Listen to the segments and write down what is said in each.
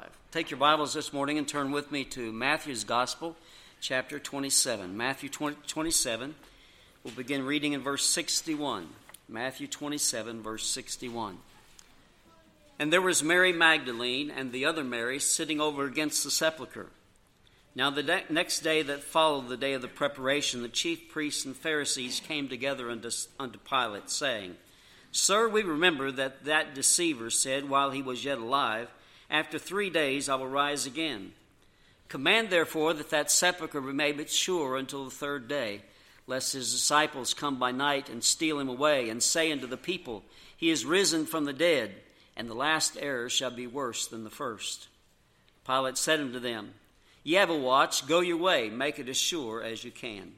5. Take your Bibles this morning and turn with me to Matthew's Gospel, chapter 27. Matthew 27, we'll begin reading in verse 61. Matthew 27, verse 61. And there was Mary Magdalene and the other Mary sitting over against the sepulchre. Now the next day that followed the day of the preparation, the chief priests and Pharisees came together unto Pilate, saying, Sir, we remember that deceiver said while he was yet alive, After 3 days I will rise again. Command therefore that sepulchre be made sure until the third day, lest his disciples come by night and steal him away, and say unto the people, He is risen from the dead, and the last error shall be worse than the first. Pilate said unto them, Ye have a watch, go your way, make it as sure as you can.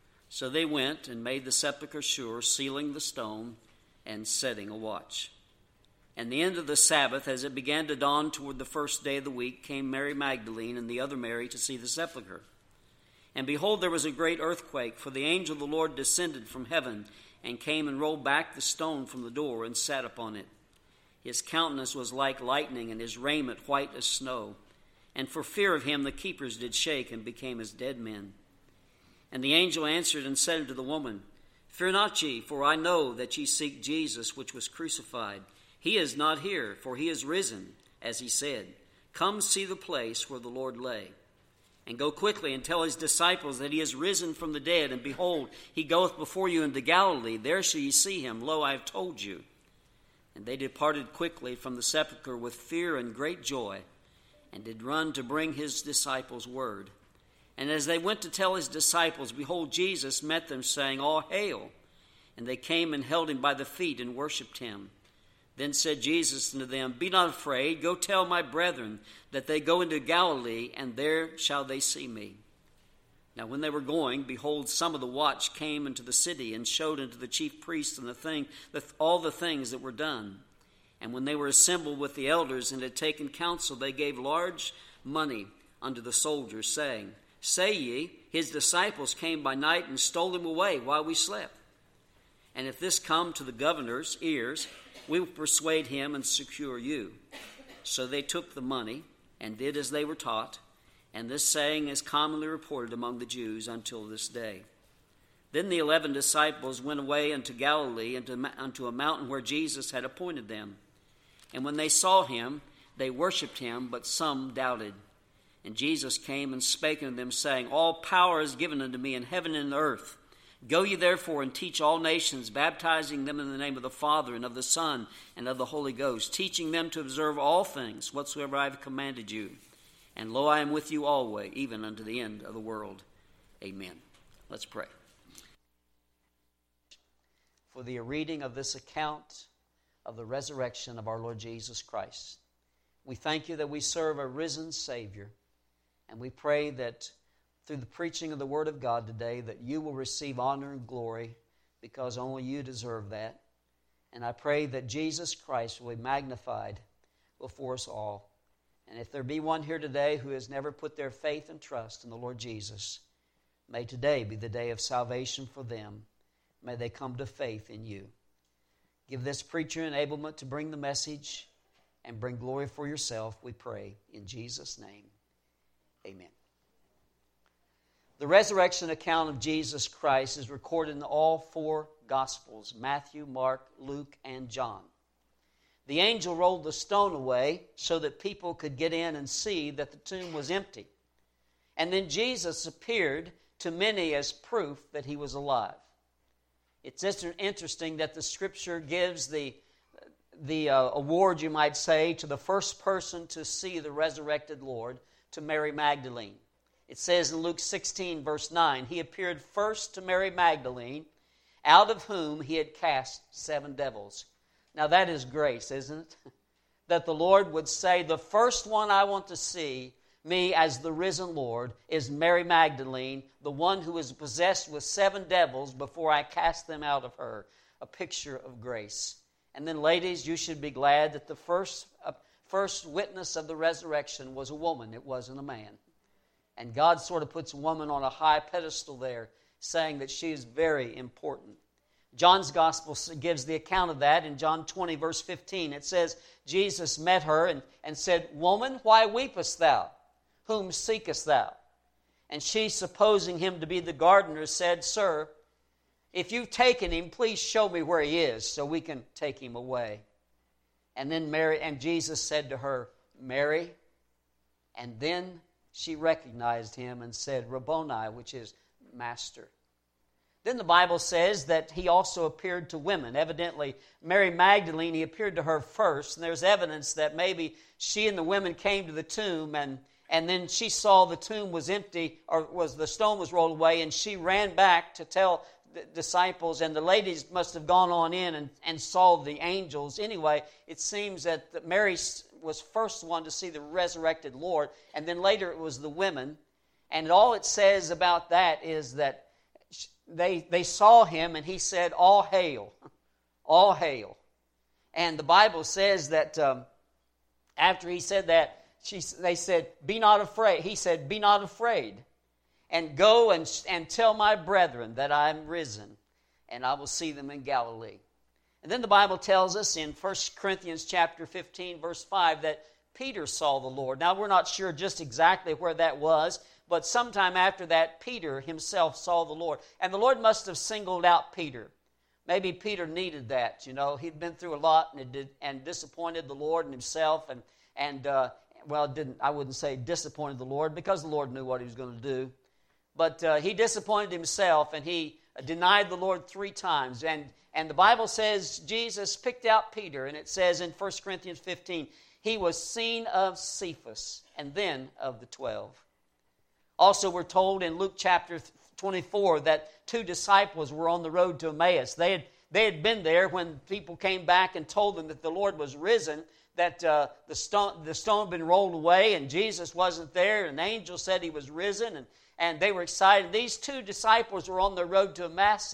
So they went and made the sepulchre sure, sealing the stone and setting a watch. And the end of the Sabbath, as it began to dawn toward the first day of the week, came Mary Magdalene and the other Mary to see the sepulchre. And behold, there was a great earthquake, for the angel of the Lord descended from heaven, and came and rolled back the stone from the door, and sat upon it. His countenance was like lightning, and his raiment white as snow. And for fear of him the keepers did shake, and became as dead men. And the angel answered and said unto the woman, Fear not ye, for I know that ye seek Jesus, which was crucified. He is not here, for he is risen, as he said. Come see the place where the Lord lay. And go quickly and tell his disciples that he is risen from the dead, and behold, he goeth before you into Galilee. There shall ye see him. Lo, I have told you. And they departed quickly from the sepulchre with fear and great joy, and did run to bring his disciples word. And as they went to tell his disciples, behold, Jesus met them, saying, All hail! And they came and held him by the feet and worshipped him. Then said Jesus unto them, Be not afraid, go tell my brethren that they go into Galilee, and there shall they see me. Now when they were going, behold, some of the watch came into the city, and showed unto the chief priests and all the things that were done. And when they were assembled with the elders and had taken counsel, they gave large money unto the soldiers, saying, Say ye, his disciples came by night and stole him away while we slept. And if this come to the governor's ears, we will persuade him and secure you. So they took the money and did as they were taught, and this saying is commonly reported among the Jews until this day. Then the 11 disciples went away unto Galilee, unto a mountain where Jesus had appointed them. And when they saw him, they worshipped him, but some doubted. And Jesus came and spake unto them, saying, All power is given unto me in heaven and earth. Go ye therefore and teach all nations, baptizing them in the name of the Father and of the Son and of the Holy Ghost, teaching them to observe all things whatsoever I have commanded you. And lo, I am with you always, even unto the end of the world. Amen. Let's pray. For the reading of this account of the resurrection of our Lord Jesus Christ. We thank you that we serve a risen Savior. And we pray that through the preaching of the Word of God today, that you will receive honor and glory, because only you deserve that. And I pray that Jesus Christ will be magnified before us all. And if there be one here today who has never put their faith and trust in the Lord Jesus, may today be the day of salvation for them. May they come to faith in you. Give this preacher enablement to bring the message and bring glory for yourself, we pray, in Jesus' name. Amen. The resurrection account of Jesus Christ is recorded in all 4 Gospels, Matthew, Mark, Luke, and John. The angel rolled the stone away so that people could get in and see that the tomb was empty. And then Jesus appeared to many as proof that he was alive. It's interesting that the Scripture gives the award, you might say, to the first person to see the resurrected Lord, to Mary Magdalene. It says in Luke 16, verse 9, He appeared first to Mary Magdalene, out of whom he had cast 7 devils. Now that is grace, isn't it? That the Lord would say, the first one I want to see me as the risen Lord is Mary Magdalene, the one who is possessed with 7 devils before I cast them out of her. A picture of grace. And then ladies, you should be glad that the first witness of the resurrection was a woman. It wasn't a man. And God sort of puts a woman on a high pedestal there, saying that she is very important. John's gospel gives the account of that in John 20, verse 15. It says, Jesus met her and said, Woman, why weepest thou? Whom seekest thou? And she, supposing him to be the gardener, said, Sir, if you've taken him, please show me where he is so we can take him away. And Jesus said to her, Mary. And then she recognized him and said, Rabboni, which is Master. Then the Bible says that he also appeared to women. Evidently, Mary Magdalene, he appeared to her first. And there's evidence that maybe she and the women came to the tomb and then she saw the tomb was empty, or the stone was rolled away, and she ran back to tell the disciples, and the ladies must have gone on in and saw the angels. Anyway, it seems that Mary was first one to see the resurrected Lord, and then later it was the women. And all it says about that is that they saw him, and he said, All hail, all hail. And the Bible says that after he said that, they said, Be not afraid. He said, Be not afraid. And go and tell my brethren that I am risen, and I will see them in Galilee. And then the Bible tells us in 1 Corinthians chapter 15, verse 5, that Peter saw the Lord. Now, we're not sure just exactly where that was, but sometime after that, Peter himself saw the Lord. And the Lord must have singled out Peter. Maybe Peter needed that, you know. He'd been through a lot and disappointed the Lord and himself. I wouldn't say disappointed the Lord, because the Lord knew what he was going to do. But he disappointed himself, and he denied the Lord 3 times. And the Bible says Jesus picked out Peter, and it says in 1 Corinthians 15, he was seen of Cephas, and then of the 12. Also, we're told in Luke chapter 24 that 2 disciples were on the road to Emmaus. They had been there when people came back and told them that the Lord was risen, that the stone had been rolled away, and Jesus wasn't there, and an angel said he was risen, and they were excited. These 2 disciples were on their road to Emmaus,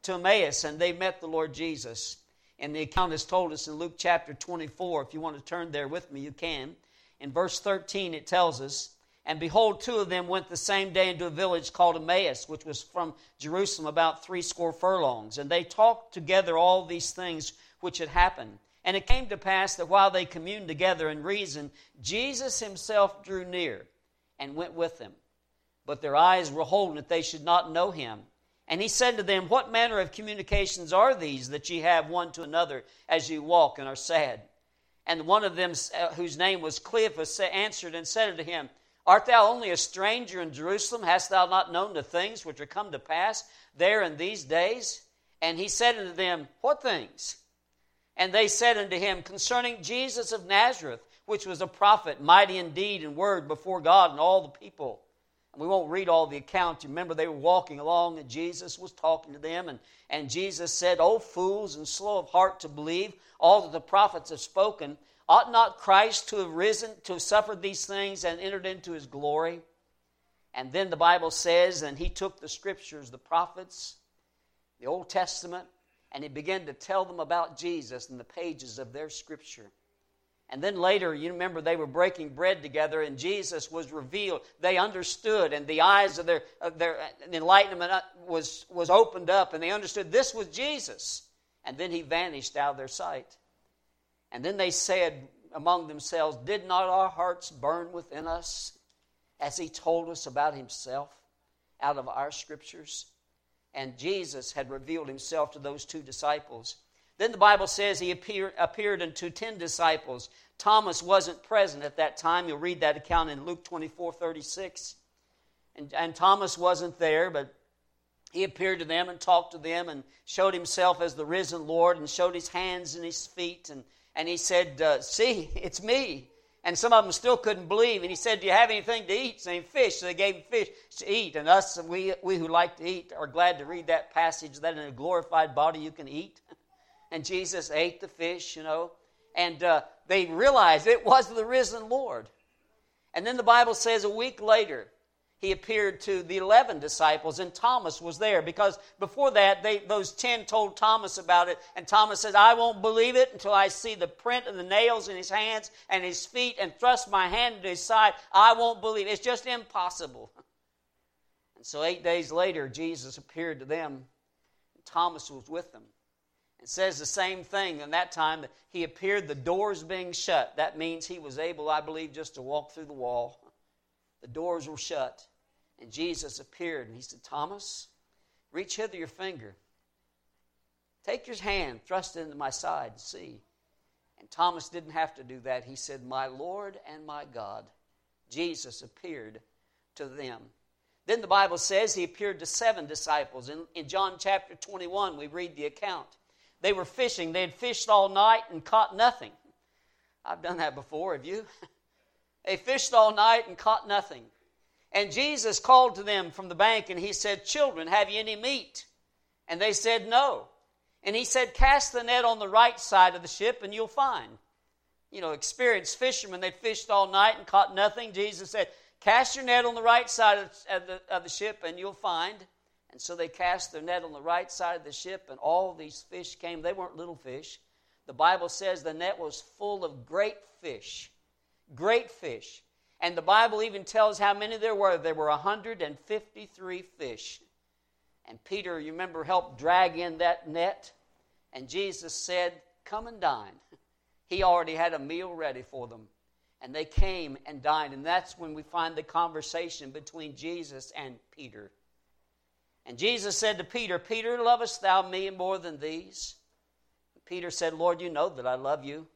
and they met the Lord Jesus. And the account is told us in Luke chapter 24. If you want to turn there with me, you can. In verse 13, it tells us, And behold, 2 of them went the same day into a village called Emmaus, which was from Jerusalem about 60 furlongs. And they talked together all these things which had happened. And it came to pass that while they communed together and reasoned, Jesus himself drew near and went with them. But their eyes were holden that they should not know him. And he said to them, What manner of communications are these that ye have one to another as ye walk and are sad? And one of them, whose name was Cleophas, answered and said unto him, Art thou only a stranger in Jerusalem? Hast thou not known the things which are come to pass there in these days? And he said unto them, What things? And they said unto him, Concerning Jesus of Nazareth, which was a prophet, mighty in deed and word before God and all the people. And we won't read all the account. You remember they were walking along and Jesus was talking to them. And Jesus said, O fools and slow of heart to believe all that the prophets have spoken. Ought not Christ to have risen, to have suffered these things and entered into his glory? And then the Bible says, and he took the scriptures, the prophets, the Old Testament, and he began to tell them about Jesus in the pages of their scripture. And then later, you remember they were breaking bread together and Jesus was revealed. They understood, and the eyes of their enlightenment was opened up, and they understood this was Jesus. And then he vanished out of their sight. And then they said among themselves, Did not our hearts burn within us as he told us about himself out of our scriptures? And Jesus had revealed himself to those 2 disciples. Then the Bible says he appeared unto 10 disciples. Thomas wasn't present at that time. You'll read that account in Luke 24:36. And Thomas wasn't there, but he appeared to them and talked to them and showed himself as the risen Lord and showed his hands and his feet. And he said, See, it's me. And some of them still couldn't believe. And he said, Do you have anything to eat? Saying fish. So they gave him fish to eat. And us, we who like to eat, are glad to read that passage that in a glorified body you can eat. And Jesus ate the fish, and they realized it was the risen Lord. And then the Bible says a week later, he appeared to the 11 disciples, and Thomas was there, because before that, those 10 told Thomas about it, and Thomas says, I won't believe it until I see the print of the nails in his hands and his feet and thrust my hand into his side. I won't believe it. It's just impossible. And so 8 days later, Jesus appeared to them. Thomas was with them. It says the same thing in that time that he appeared, the doors being shut. That means he was able, I believe, just to walk through the wall. The doors were shut. And Jesus appeared and he said, Thomas, reach hither your finger. Take your hand, thrust it into my side and see. And Thomas didn't have to do that. He said, my Lord and my God. Jesus appeared to them. Then the Bible says he appeared to 7 disciples. In John chapter 21, we read the account. They were fishing. They had fished all night and caught nothing. I've done that before, have you? They fished all night and caught nothing. And Jesus called to them from the bank and he said, children, have you any meat? And they said, no. And he said, cast the net on the right side of the ship and you'll find. You know, experienced fishermen, they'd fished all night and caught nothing. Jesus said, cast your net on the right side of the ship and you'll find. And so they cast their net on the right side of the ship and all these fish came. They weren't little fish. The Bible says the net was full of great fish. Great fish. And the Bible even tells how many there were. There were 153 fish. And Peter, you remember, helped drag in that net. And Jesus said, come and dine. He already had a meal ready for them. And they came and dined. And that's when we find the conversation between Jesus and Peter. And Jesus said to Peter, Peter, lovest thou me more than these? And Peter said, Lord, you know that I love you.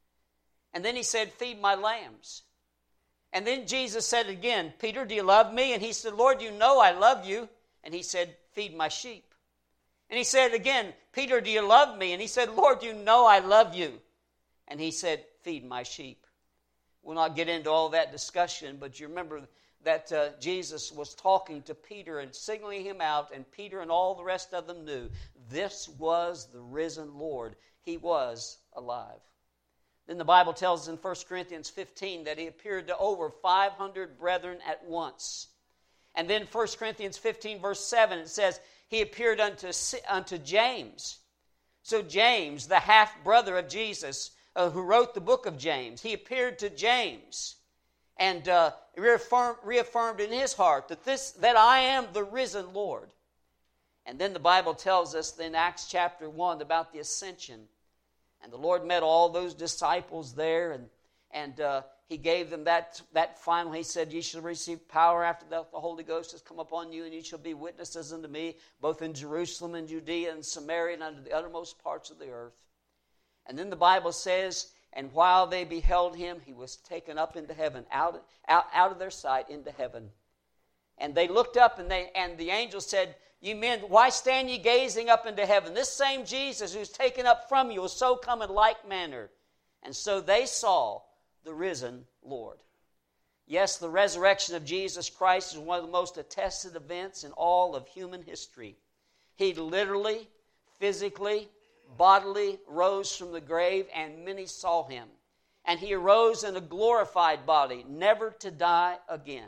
And then he said, feed my lambs. And then Jesus said again, Peter, do you love me? And he said, Lord, you know I love you. And he said, feed my sheep. And he said again, Peter, do you love me? And he said, Lord, you know I love you. And he said, feed my sheep. We'll not get into all that discussion, but you remember that Jesus was talking to Peter and signaling him out, and Peter and all the rest of them knew this was the risen Lord. He was alive. Then the Bible tells us in 1 Corinthians 15 that he appeared to over 500 brethren at once. And then 1 Corinthians 15 verse 7, it says, he appeared unto James. So James, the half-brother of Jesus, who wrote the book of James, he appeared to James and reaffirmed in his heart that I am the risen Lord. And then the Bible tells us in Acts chapter 1 about the ascension. And the Lord met all those disciples there, and he gave them that final. He said, ye shall receive power after that the Holy Ghost has come upon you, and you shall be witnesses unto me, both in Jerusalem and Judea and Samaria and unto the uttermost parts of the earth. And then the Bible says, and while they beheld him, he was taken up into heaven, out of their sight into heaven. And they looked up, and the angel said, ye men, why stand ye gazing up into heaven? This same Jesus who's taken up from you will so come in like manner. And so they saw the risen Lord. Yes, the resurrection of Jesus Christ is one of the most attested events in all of human history. He literally, physically, bodily rose from the grave, and many saw him. And he arose in a glorified body, never to die again.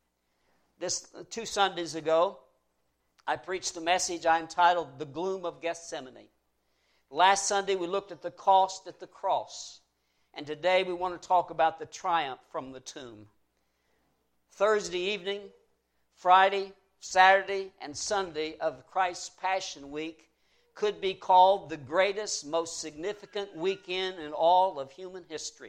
This 2 Sundays ago, I preached a message I entitled, The Gloom of Gethsemane. Last Sunday, we looked at the cost at the cross. And today, we want to talk about the triumph from the tomb. Thursday evening, Friday, Saturday, and Sunday of Christ's Passion Week could be called the greatest, most significant weekend in all of human history.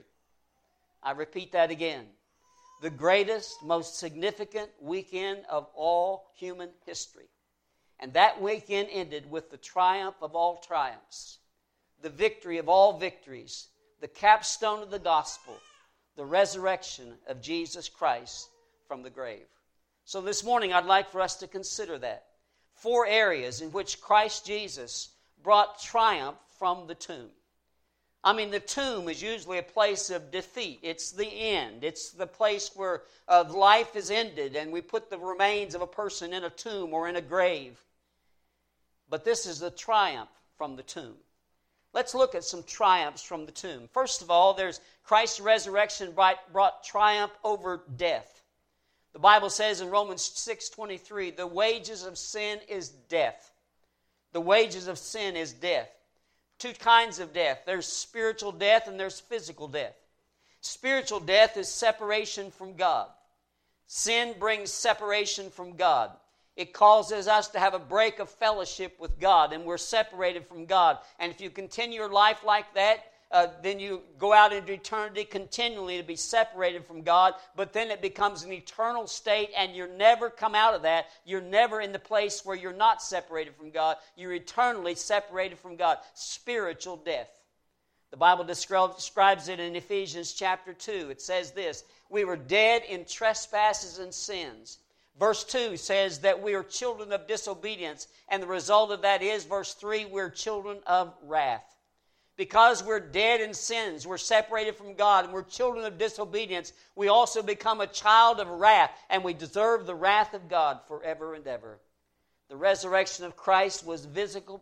I repeat that again. The greatest, most significant weekend of all human history. And that weekend ended with the triumph of all triumphs, the victory of all victories, the capstone of the gospel, the resurrection of Jesus Christ from the grave. So this morning I'd like for us to consider that. 4 areas in which Christ Jesus brought triumph from the tomb. I mean, the tomb is usually a place of defeat. It's the end. It's the place where life is ended, and we put the remains of a person in a tomb or in a grave. But this is the triumph from the tomb. Let's look at some triumphs from the tomb. First of all, there's Christ's resurrection brought triumph over death. The Bible says in Romans 6:23, the wages of sin is death. The wages of sin is death. 2 kinds of death. There's spiritual death and there's physical death. Spiritual death is separation from God. Sin brings separation from God. It causes us to have a break of fellowship with God, and we're separated from God. And if you continue your life like that, then you go out into eternity continually to be separated from God, but then it becomes an eternal state, and you never come out of that. You're never in the place where you're not separated from God. You're eternally separated from God. Spiritual death. The Bible describes it in Ephesians chapter 2. It says this: we were dead in trespasses and sins. Verse 2 says that we are children of disobedience, and the result of that is, verse 3, we're children of wrath. Because we're dead in sins, we're separated from God, and we're children of disobedience, we also become a child of wrath, and we deserve the wrath of God forever and ever. The resurrection of Christ was physical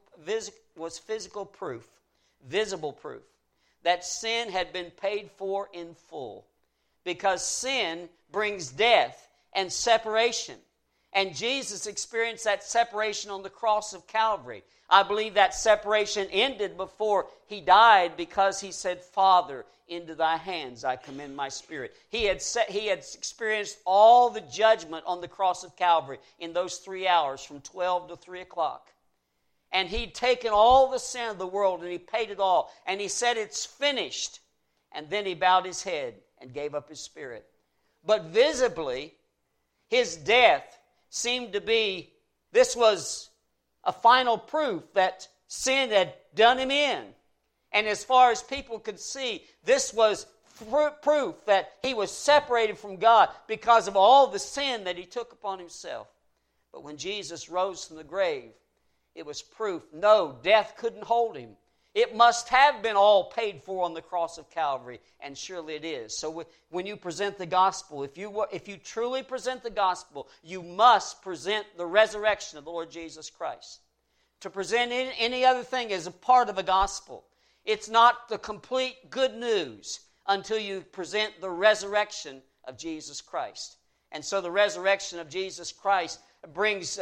proof, visible proof, that sin had been paid for in full. Because sin brings death and separation. And Jesus experienced that separation on the cross of Calvary. I believe that separation ended before He died, because He said, Father, into Thy hands I commend my spirit. He had experienced all the judgment on the cross of Calvary in those 3 hours from 12 to 3 o'clock. And He'd taken all the sin of the world and He paid it all. And He said, it's finished. And then He bowed His head and gave up His spirit. But visibly, His death seemed to be, this was a final proof that sin had done Him in. And as far as people could see, this was proof that He was separated from God because of all the sin that He took upon Himself. But when Jesus rose from the grave, it was proof, no, death couldn't hold Him. It must have been all paid for on the cross of Calvary, and surely it is. So when you present the gospel, if you truly present the gospel, you must present the resurrection of the Lord Jesus Christ. To present any other thing as a part of a gospel, it's not the complete good news until you present the resurrection of Jesus Christ. And so the resurrection of Jesus Christ brings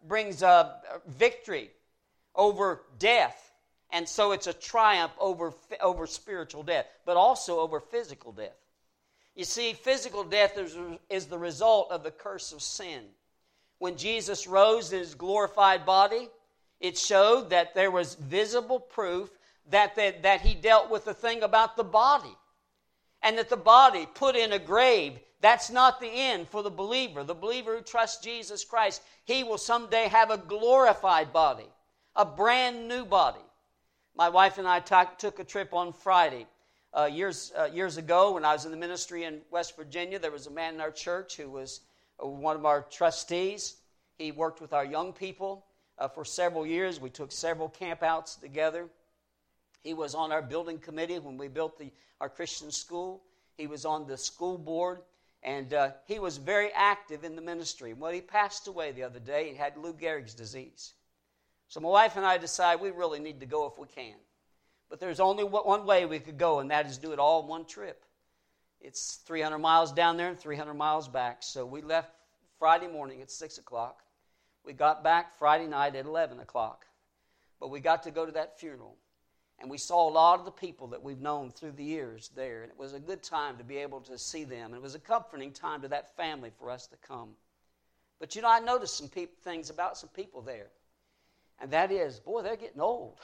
victory over death. And so it's a triumph over spiritual death, but also over physical death. You see, physical death is the result of the curse of sin. When Jesus rose in His glorified body, it showed that there was visible proof that He dealt with the thing about the body. And that the body put in a grave, that's not the end for the believer. The believer who trusts Jesus Christ, he will someday have a glorified body, a brand new body. My wife and I took a trip on Friday. Years ago, when I was in the ministry in West Virginia, there was a man in our church who was one of our trustees. He worked with our young people for several years. We took several campouts together. He was on our building committee when we built our Christian school. He was on the school board, and he was very active in the ministry. Well, he passed away the other day. He had Lou Gehrig's disease. So my wife and I decided we really need to go if we can. But there's only one way we could go, and that is do it all in one trip. It's 300 miles down there and 300 miles back. So we left Friday morning at 6 o'clock. We got back Friday night at 11 o'clock. But we got to go to that funeral. And we saw a lot of the people that we've known through the years there. And it was a good time to be able to see them. And it was a comforting time to that family for us to come. But I noticed some things about some people there. And that is, boy, they're getting old.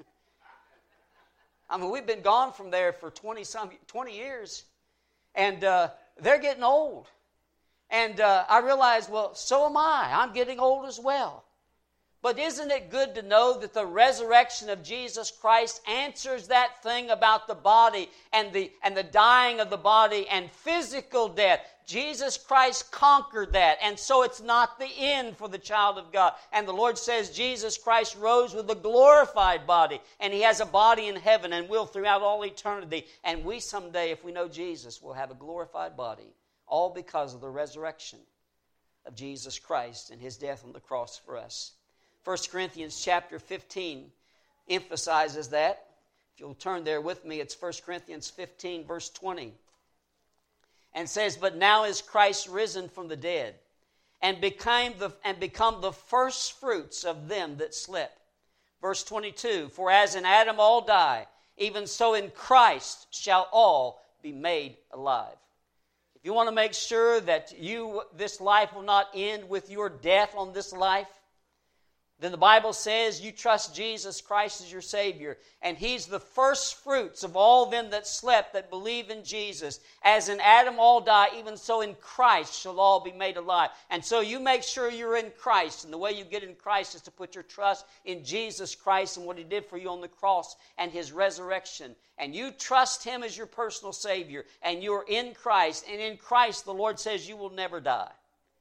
I mean, we've been gone from there for 20 years. And they're getting old. And I realized, well, so am I. I'm getting old as well. But isn't it good to know that the resurrection of Jesus Christ answers that thing about the body and the dying of the body and physical death? Jesus Christ conquered that, and so it's not the end for the child of God. And the Lord says Jesus Christ rose with a glorified body, and He has a body in heaven and will throughout all eternity. And we someday, if we know Jesus, will have a glorified body, all because of the resurrection of Jesus Christ and His death on the cross for us. 1 Corinthians chapter 15 emphasizes that. If you'll turn there with me, it's 1 Corinthians 15, verse 20. And says, but now is Christ risen from the dead, and become the first fruits of them that slept. Verse 22, for as in Adam all die, even so in Christ shall all be made alive. if you want to make sure that this life will not end with your death on this life, then the Bible says you trust Jesus Christ as your Savior, and He's the first fruits of all them that slept that believe in Jesus. As in Adam all die, even so in Christ shall all be made alive. And so you make sure you're in Christ, and the way you get in Christ is to put your trust in Jesus Christ and what He did for you on the cross and His resurrection. And you trust Him as your personal Savior, and you're in Christ, and in Christ the Lord says you will never die.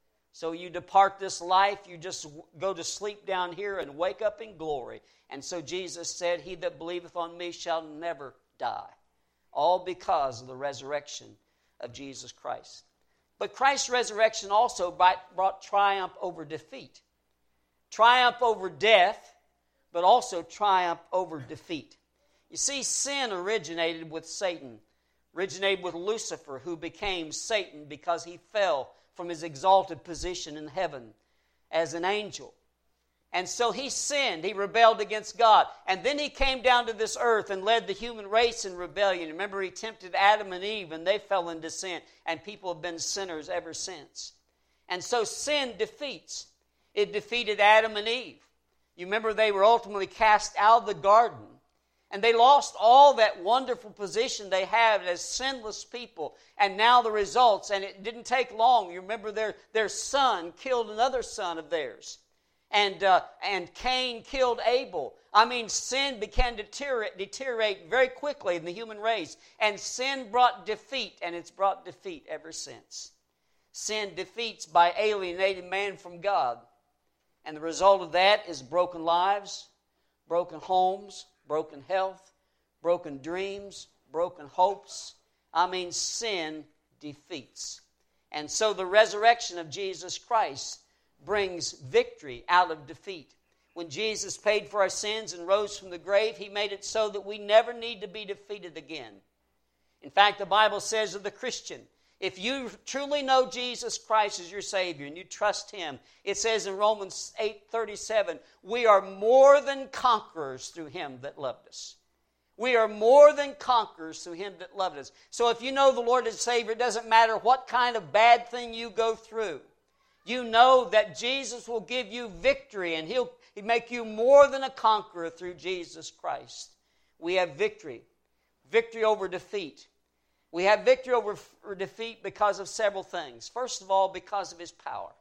So you depart this life, you just go to sleep down here and wake up in glory. And so Jesus said, he that believeth on me shall never die. All because of the resurrection of Jesus Christ. But Christ's resurrection also brought triumph over defeat. Triumph over death, but also triumph over defeat. You see, sin originated with Satan, originated with Lucifer, who became Satan because he fell from his exalted position in heaven as an angel. And so he sinned. He rebelled against God. And then he came down to this earth and led the human race in rebellion. Remember, he tempted Adam and Eve, and they fell into sin. And people have been sinners ever since. And so sin defeats. It defeated Adam and Eve. You remember they were ultimately cast out of the garden. And they lost all that wonderful position they had as sinless people. And now the results, and it didn't take long. You remember their son killed another son of theirs. And Cain killed Abel. I mean, sin began to deteriorate very quickly in the human race. And sin brought defeat, and it's brought defeat ever since. Sin defeats by alienating man from God. And the result of that is broken lives, broken homes, broken health, broken dreams, broken hopes. I mean, sin defeats. And so the resurrection of Jesus Christ brings victory out of defeat. When Jesus paid for our sins and rose from the grave, He made it so that we never need to be defeated again. In fact, the Bible says of the Christian, if you truly know Jesus Christ as your Savior and you trust Him, it says in Romans 8:37, we are more than conquerors through Him that loved us. We are more than conquerors through Him that loved us. So if you know the Lord as Savior, it doesn't matter what kind of bad thing you go through. You know that Jesus will give you victory, and He'll make you more than a conqueror through Jesus Christ. We have victory. Victory over defeat. We have victory over defeat because of several things. First of all, because of His power.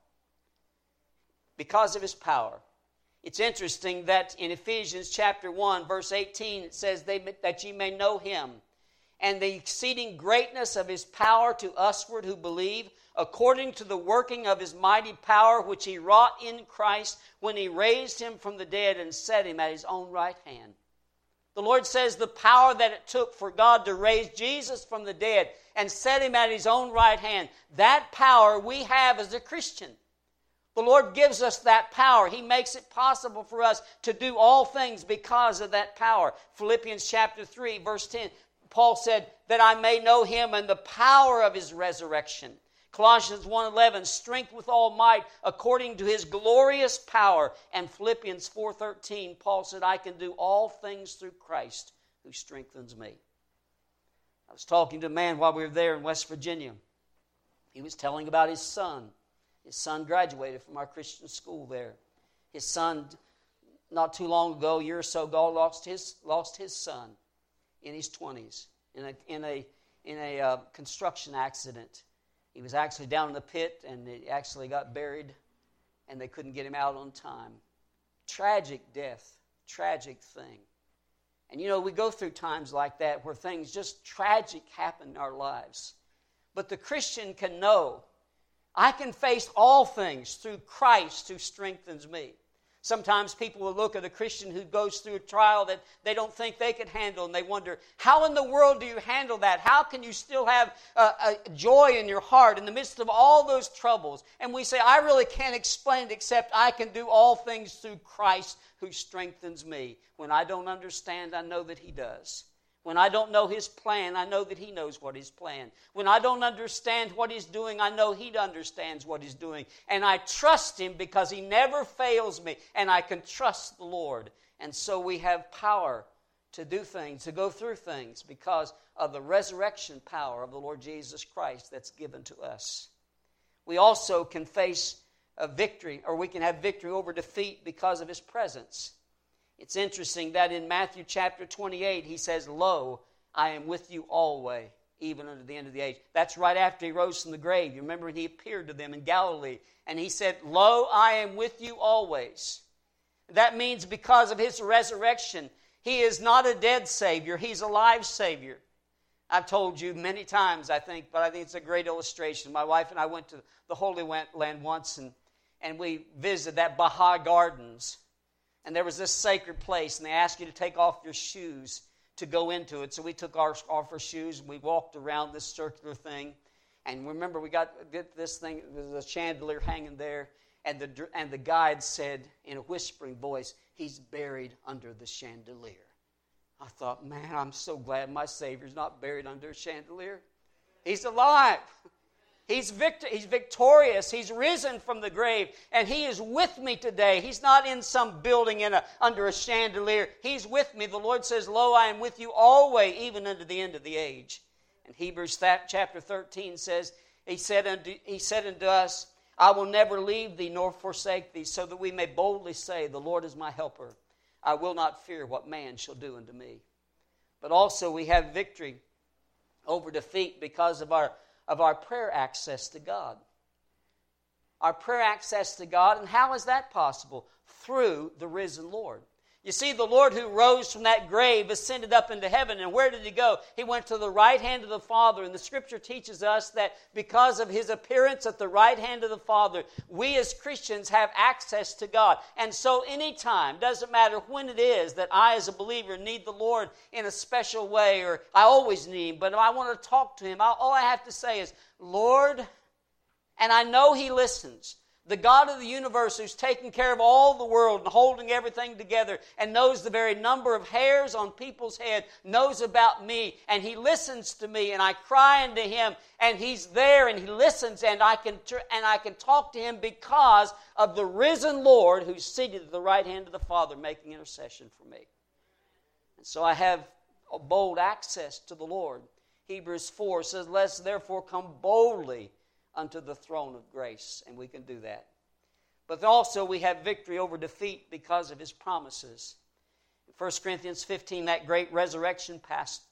Because of His power. It's interesting that in Ephesians chapter 1, verse 18, it says, that ye may know Him, and the exceeding greatness of His power to usward who believe, according to the working of His mighty power, which He wrought in Christ, when He raised Him from the dead and set Him at His own right hand. The Lord says the power that it took for God to raise Jesus from the dead and set Him at His own right hand, that power we have as a Christian. The Lord gives us that power. He makes it possible for us to do all things because of that power. Philippians chapter 3, verse 10, Paul said, that I may know Him and the power of His resurrection. Colossians 1:11, strength with all might according to His glorious power. And Philippians 4:13, Paul said, I can do all things through Christ who strengthens me. I was talking to a man while we were there in West Virginia. He was telling about his son. His son graduated from our Christian school there. His son, not too long ago, a year or so ago, lost his son in his 20s in a construction accident. He was actually down in the pit, and he actually got buried, and they couldn't get him out on time. Tragic death, tragic thing. And you know, we go through times like that where things just tragic happen in our lives. But the Christian can know, I can face all things through Christ who strengthens me. Sometimes people will look at a Christian who goes through a trial that they don't think they can handle, and they wonder, how in the world do you handle that? How can you still have a joy in your heart in the midst of all those troubles? And we say, I really can't explain it except I can do all things through Christ who strengthens me. When I don't understand, I know that He does. When I don't know His plan, I know that He knows what His plan. When I don't understand what He's doing, I know He understands what He's doing. And I trust Him because He never fails me. And I can trust the Lord. And so we have power to do things, to go through things because of the resurrection power of the Lord Jesus Christ that's given to us. We also can face a victory, or we can have victory over defeat because of His presence. It's interesting that in Matthew chapter 28, He says, "Lo, I am with you always, even unto the end of the age." That's right after He rose from the grave. You remember when He appeared to them in Galilee, and He said, "Lo, I am with you always." That means because of His resurrection, He is not a dead Savior. He's a live Savior. I've told you many times, I think, but I think it's a great illustration. My wife and I went to the Holy Land once, and we visited that Baha'i Gardens. And there was this sacred place, and they asked you to take off your shoes to go into it. So we took off our shoes, and we walked around this circular thing. And remember, we got this thing, there's a chandelier hanging there, and the guide said in a whispering voice, "He's buried under the chandelier." I thought, man, I'm so glad my Savior's not buried under a chandelier. He's alive. He's victorious. He's risen from the grave, and He is with me today. He's not in some building under a chandelier. He's with me. The Lord says, "Lo, I am with you always, even unto the end of the age." And Hebrews chapter 13 says, He said unto us, "I will never leave thee nor forsake thee, so that we may boldly say, The Lord is my helper. I will not fear what man shall do unto me." But also we have victory over defeat because of our prayer access to God. Our prayer access to God, and how is that possible? Through the risen Lord. You see, the Lord who rose from that grave ascended up into heaven, and where did He go? He went to the right hand of the Father, and the Scripture teaches us that because of His appearance at the right hand of the Father, we as Christians have access to God. And so anytime, doesn't matter when it is, that I as a believer need the Lord in a special way, or I always need Him, but if I want to talk to Him, all I have to say is, "Lord," and I know He listens. The God of the universe, who's taking care of all the world and holding everything together and knows the very number of hairs on people's head, knows about me, and He listens to me, and I cry unto Him, and He's there, and He listens, and I can talk to Him because of the risen Lord who's seated at the right hand of the Father making intercession for me. And so I have a bold access to the Lord. Hebrews 4 says, "Let us therefore come boldly unto the throne of grace," and we can do that. But also we have victory over defeat because of His promises. In 1 Corinthians 15, that great resurrection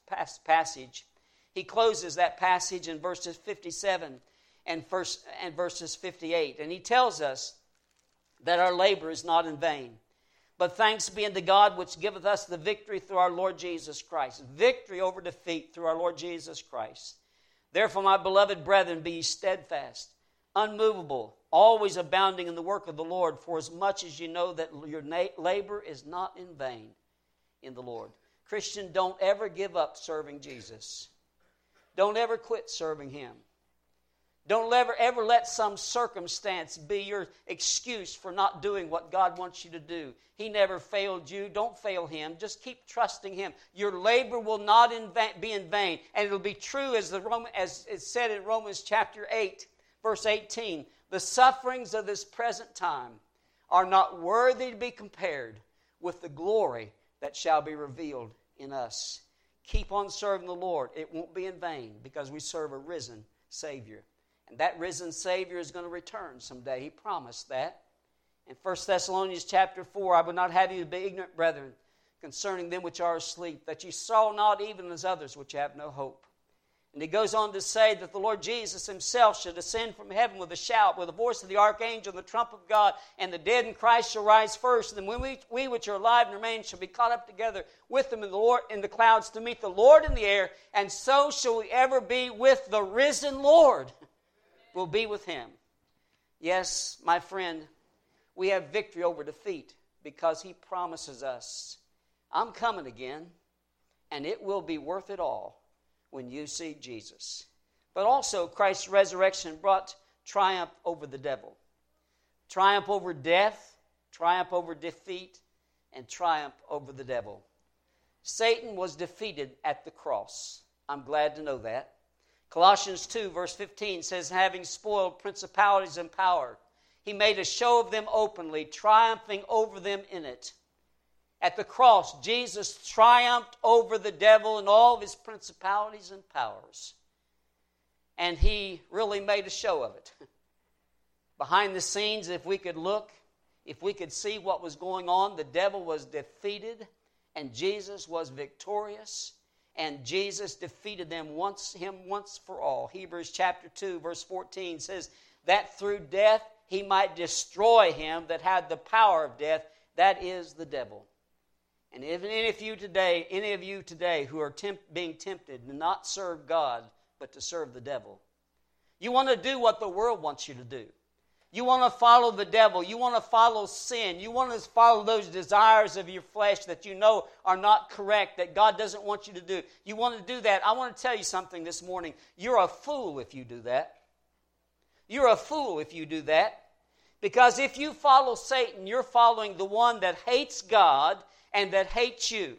passage, he closes that passage in verses 57 and verses 58, and he tells us that our labor is not in vain. But thanks be unto God which giveth us the victory through our Lord Jesus Christ. Victory over defeat through our Lord Jesus Christ. Therefore, my beloved brethren, be ye steadfast, unmovable, always abounding in the work of the Lord, for as much as you know that your labor is not in vain in the Lord. Christian, don't ever give up serving Jesus. Don't ever quit serving Him. Don't ever let some circumstance be your excuse for not doing what God wants you to do. He never failed you. Don't fail Him. Just keep trusting Him. Your labor will not be in vain. And it'll be true as it's said in Romans chapter 8, verse 18. The sufferings of this present time are not worthy to be compared with the glory that shall be revealed in us. Keep on serving the Lord. It won't be in vain because we serve a risen Savior. And that risen Savior is going to return someday. He promised that. In 1 Thessalonians chapter 4, "I would not have you to be ignorant, brethren, concerning them which are asleep, that ye saw not even as others which have no hope." And he goes on to say that the Lord Jesus Himself should ascend from heaven with a shout, with the voice of the archangel and the trump of God, and the dead in Christ shall rise first. And then we which are alive and remain shall be caught up together with them in the clouds to meet the Lord in the air, and so shall we ever be with the risen Lord. We'll be with Him. Yes, my friend, we have victory over defeat because He promises us, "I'm coming again, and it will be worth it all when you see Jesus." But also, Christ's resurrection brought triumph over the devil. Triumph over death, triumph over defeat, and triumph over the devil. Satan was defeated at the cross. I'm glad to know that. Colossians 2, verse 15 says, "Having spoiled principalities and power, He made a show of them openly, triumphing over them in it." At the cross, Jesus triumphed over the devil and all of his principalities and powers. And he really made a show of it. Behind the scenes, if we could look, if we could see what was going on, the devil was defeated and Jesus was victorious. And Jesus defeated him once for all. Hebrews chapter 2, verse 14 says that through death he might destroy him that had the power of death, that is the devil. And if any of you today who are being tempted to not serve God, but to serve the devil, you want to do what the world wants you to do. You want to follow the devil. You want to follow sin. You want to follow those desires of your flesh that you know are not correct, that God doesn't want you to do. You want to do that. I want to tell you something this morning. You're a fool if you do that. You're a fool if you do that. Because if you follow Satan, you're following the one that hates God and that hates you.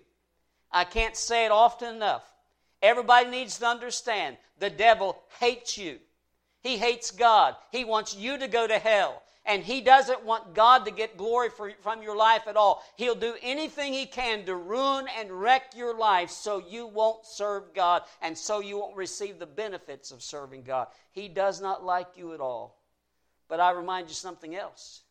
I can't say it often enough. Everybody needs to understand the devil hates you. He hates God. He wants you to go to hell. And he doesn't want God to get glory from your life at all. He'll do anything he can to ruin and wreck your life so you won't serve God and so you won't receive the benefits of serving God. He does not like you at all. But I remind you something else.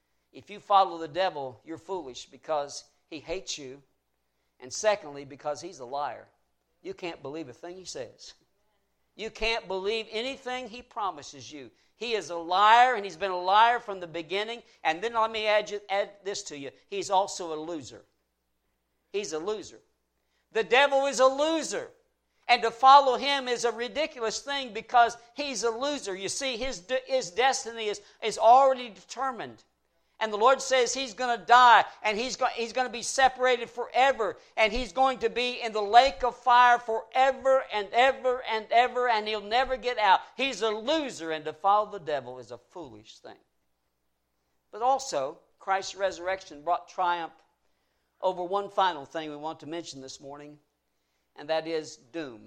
If you follow the devil, you're foolish because he hates you. And secondly, because he's a liar. You can't believe a thing he says. You can't believe anything he promises you. He is a liar, and he's been a liar from the beginning. And then let me add this to you. He's also a loser. He's a loser. The devil is a loser. And to follow him is a ridiculous thing because he's a loser. You see, his destiny is already determined. And the Lord says he's going to die, and he's going to be separated forever, and he's going to be in the lake of fire forever and ever and ever, and he'll never get out. He's a loser, and to follow the devil is a foolish thing. But also, Christ's resurrection brought triumph over one final thing we want to mention this morning, and that is doom.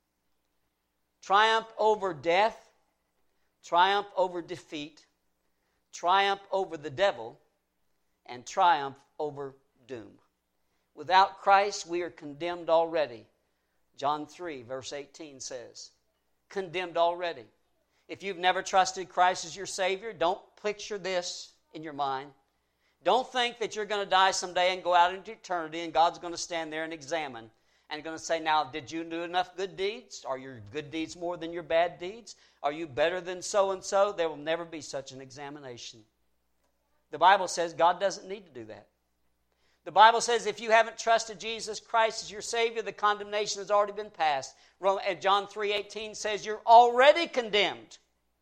Triumph over death, triumph over defeat, triumph over the devil, and triumph over doom. Without Christ, we are condemned already. John 3, verse 18 says, condemned already. If you've never trusted Christ as your Savior, don't picture this in your mind. Don't think that you're going to die someday and go out into eternity and God's going to stand there and examine and going to say, now, did you do enough good deeds? Are your good deeds more than your bad deeds? Are you better than so-and-so? There will never be such an examination. The Bible says God doesn't need to do that. The Bible says if you haven't trusted Jesus Christ as your Savior, the condemnation has already been passed. And John 3:18 says you're already condemned.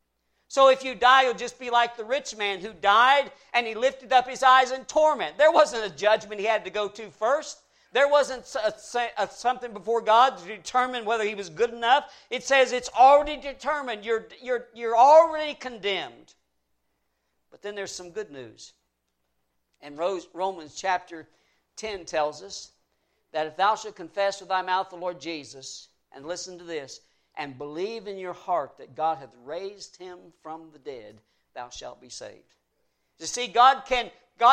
So if you die, you'll just be like the rich man who died and he lifted up his eyes in torment. There wasn't a judgment he had to go to first. There wasn't something before God to determine whether he was good enough. It says it's already determined. You're already condemned. But then there's some good news. And Romans chapter 10 tells us that if thou shalt confess with thy mouth the Lord Jesus, and listen to this, and believe in your heart that God hath raised him from the dead, thou shalt be saved. You see, God can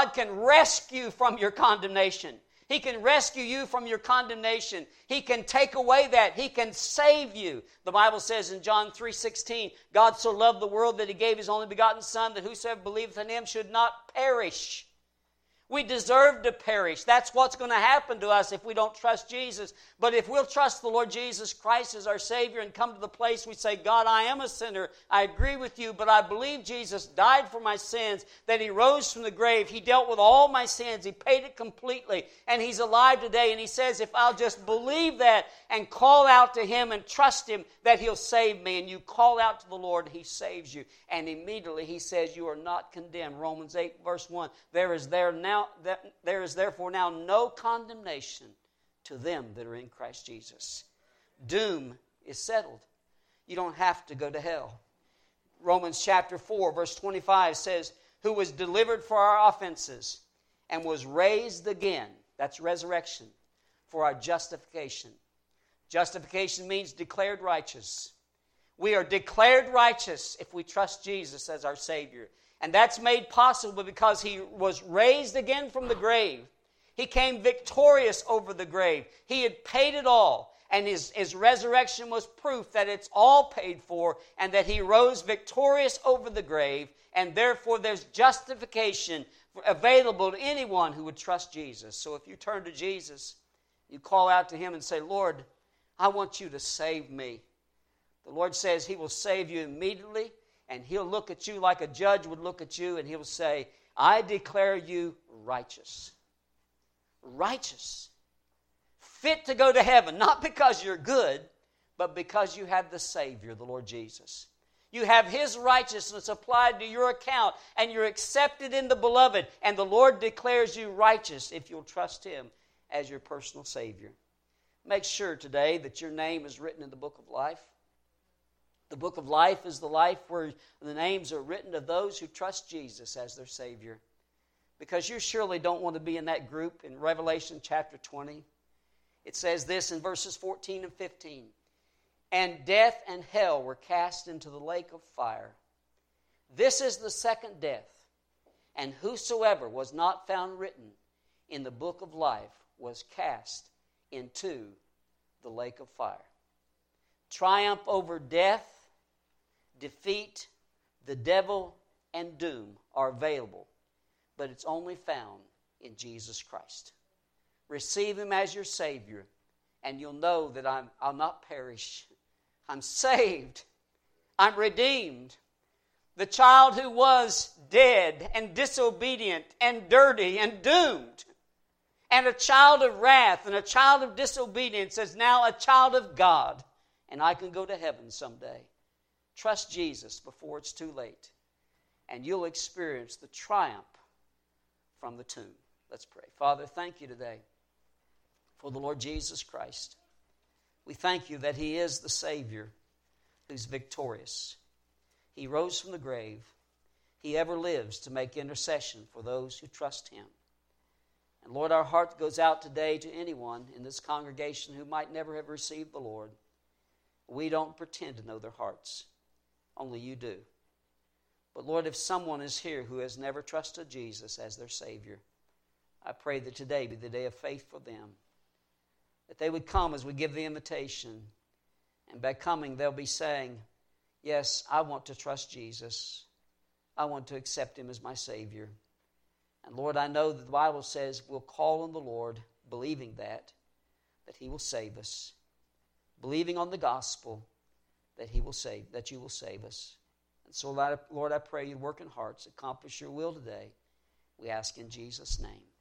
rescue from your condemnation. He can rescue you from your condemnation. He can take away that. He can save you. The Bible says in John 3:16, God so loved the world that he gave his only begotten Son, that whosoever believeth in him should not perish. We deserve to perish. That's what's going to happen to us if we don't trust Jesus. But if we'll trust the Lord Jesus Christ as our Savior and come to the place we say, God, I am a sinner. I agree with you, but I believe Jesus died for my sins, that he rose from the grave. He dealt with all my sins. He paid it completely. And he's alive today. And he says, if I'll just believe that and call out to him and trust him, that he'll save me. And you call out to the Lord, he saves you. And immediately he says, you are not condemned. Romans 8, verse 1. There is therefore now no condemnation to them that are in Christ Jesus. Doom is settled. You don't have to go to hell. Romans chapter 4, verse 25 says, who was delivered for our offenses and was raised again, that's resurrection, for our justification. Justification means declared righteous. We are declared righteous if we trust Jesus as our Savior. And that's made possible because he was raised again from the grave. He came victorious over the grave. He had paid it all. And his resurrection was proof that it's all paid for and that he rose victorious over the grave. And therefore there's justification available to anyone who would trust Jesus. So if you turn to Jesus, you call out to him and say, Lord, I want you to save me. The Lord says he will save you immediately, and he'll look at you like a judge would look at you, and he'll say, I declare you righteous. Righteous. Fit to go to heaven, not because you're good, but because you have the Savior, the Lord Jesus. You have his righteousness applied to your account, and you're accepted in the beloved, and the Lord declares you righteous if you'll trust him as your personal Savior. Make sure today that your name is written in the book of life. The book of life is the life where the names are written of those who trust Jesus as their Savior. Because you surely don't want to be in that group in Revelation chapter 20. It says this in verses 14 and 15. And death and hell were cast into the lake of fire. This is the second death. And whosoever was not found written in the book of life was cast into the lake of fire. Triumph over death, defeat, the devil, and doom are available, but it's only found in Jesus Christ. Receive him as your Savior, and you'll know that I'll not perish. I'm saved. I'm redeemed. The child who was dead and disobedient and dirty and doomed, and a child of wrath and a child of disobedience is now a child of God, and I can go to heaven someday. Trust Jesus before it's too late, and you'll experience the triumph from the tomb. Let's pray. Father, thank you today for the Lord Jesus Christ. We thank you that he is the Savior who's victorious. He rose from the grave. He ever lives to make intercession for those who trust him. And Lord, our heart goes out today to anyone in this congregation who might never have received the Lord. We don't pretend to know their hearts. Only you do. But Lord, if someone is here who has never trusted Jesus as their Savior, I pray that today be the day of faith for them. That they would come as we give the invitation. And by coming, they'll be saying, yes, I want to trust Jesus. I want to accept him as my Savior. And Lord, I know that the Bible says we'll call on the Lord, believing that he will save us. Believing on the gospel that he will save, that you will save us. And so, Lord, I pray you work in hearts, accomplish your will today. We ask in Jesus' name.